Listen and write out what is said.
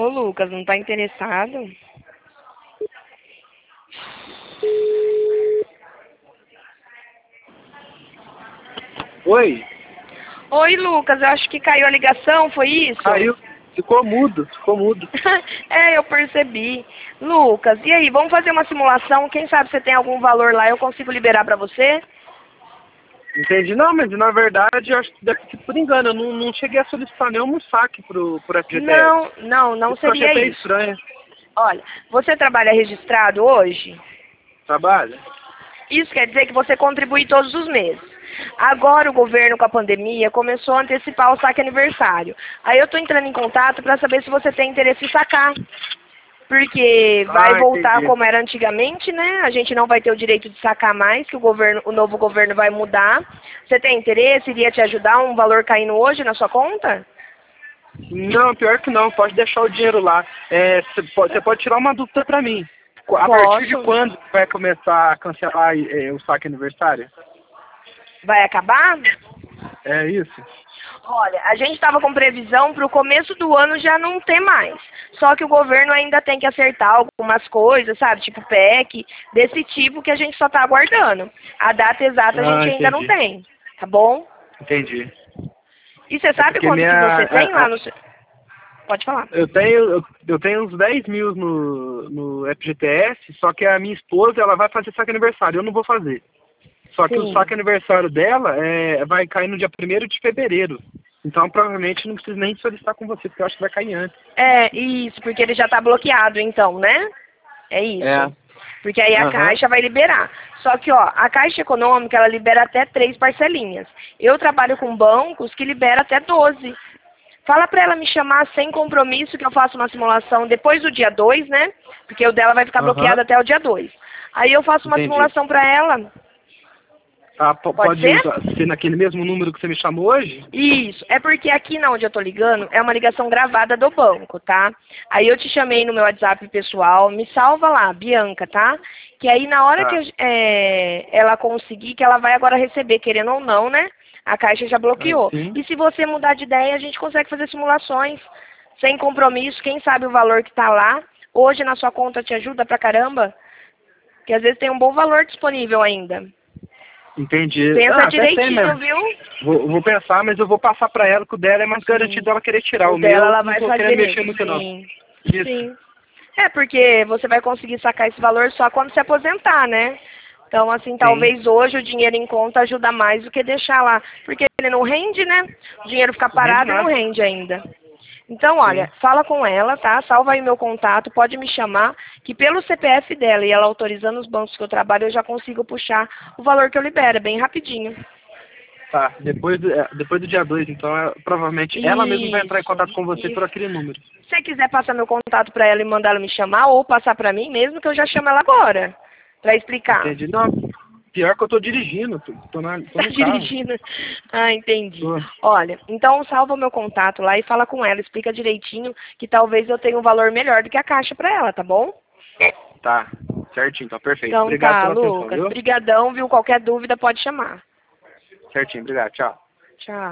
Ô, Lucas, não tá interessado? Oi? Oi, Lucas, eu acho que caiu a ligação, foi isso? Caiu. Ficou mudo, ficou mudo. É, eu percebi. Lucas, e aí, vamos fazer uma simulação? Quem sabe você tem algum valor lá, eu consigo liberar pra você? Entendi. Não, mas na verdade, eu acho que deve ser por engano. Eu não cheguei a solicitar nenhum saque pro FGTS. Não Isso que eu achei seria até isso. estranho. Olha, você trabalha registrado hoje? Trabalha? Isso quer dizer que você contribui todos os meses. Agora o governo, com a pandemia, começou a antecipar o saque aniversário. Aí eu estou entrando em contato para saber se você tem interesse em sacar. Porque vai voltar Entendi. como era antigamente, né? A gente não vai ter o direito de sacar mais, que o novo governo vai mudar. Você tem interesse? Iria te ajudar um valor caindo hoje na sua conta? Não, pior que não. Pode deixar o dinheiro lá. Você pode tirar uma dúvida pra mim. A partir de Posso. quando vai começar a cancelar o saque aniversário? Vai acabar? É isso? Olha, a gente estava com previsão para o começo do ano já não ter mais. Só que o governo ainda tem que acertar algumas coisas, sabe? Tipo PEC, desse tipo que a gente só está aguardando. A data exata a gente ainda não Entendi. tem, tá bom? Entendi. E você É sabe porque quanto que você tem lá no seu... Pode falar. eu tenho uns 10 mil no FGTS, só que a minha esposa ela vai fazer saque aniversário, eu não vou fazer. Só que o Sim. saque aniversário dela vai cair no dia 1º de fevereiro. Então provavelmente não preciso nem solicitar com você, porque eu acho que vai cair antes. É, isso, porque ele já está bloqueado então, né? É isso. É. Porque aí a Aham. Caixa vai liberar. Só que, ó, a Caixa Econômica, ela libera até 3 parcelinhas. Eu trabalho com bancos que libera até 12. Fala pra ela me chamar sem compromisso, que eu faço uma simulação depois do dia 2, né? Porque o dela vai ficar bloqueado Aham. até o dia 2. Aí eu faço uma Entendi. simulação pra ela. Tá, Pode pode ser? ser naquele mesmo número que você me chamou hoje? Isso. É porque aqui na onde eu tô ligando é uma ligação gravada do banco, tá? Aí eu te chamei no meu WhatsApp pessoal, me salva lá, Bianca, tá? Que aí na hora que Tá. ela conseguir, que ela vai agora receber, querendo ou não, né? A Caixa já bloqueou. Sim. E se você mudar de ideia, a gente consegue fazer simulações sem compromisso, quem sabe o valor que tá lá. Hoje na sua conta te ajuda pra caramba, que às vezes tem um bom valor disponível ainda. Entendi. Pensa Até tem, direitinho, mas viu? vou pensar, mas eu vou passar pra ela que o dela é mais garantido ela querer tirar. O O dela meu, ela não vai tô fazer querendo mesmo. mexer muito não. Sim. Isso. Sim. É porque você vai conseguir sacar esse valor só quando se aposentar, né? Então, assim, Sim. talvez hoje o dinheiro em conta ajuda mais do que deixar lá. Porque ele não rende, né? O dinheiro fica Não rende parado e não nada. rende ainda. Então, Sim. olha, fala com ela, tá? Salva aí meu contato, pode me chamar, que pelo CPF dela e ela autorizando os bancos que eu trabalho, eu já consigo puxar o valor que eu libero, bem rapidinho. Tá. Depois do dia 2, então, provavelmente ela mesma vai entrar em contato com você por Isso. aquele número. Se você quiser passar meu contato para ela e mandar ela me chamar, ou passar para mim mesmo, que eu já chamo ela agora, para explicar. Entendi. Não, pior que eu tô dirigindo, tô Tá no carro. dirigindo? Ah, entendi. Tô. Olha, então salva o meu contato lá e fala com ela, explica direitinho que talvez eu tenha um valor melhor do que a Caixa para ela, tá bom? Tá. Certinho, então, perfeito. Então Obrigado tá, pela atenção, Lucas. viu? Brigadão, viu? Qualquer dúvida pode chamar. Certinho, obrigado. Tchau. Tchau.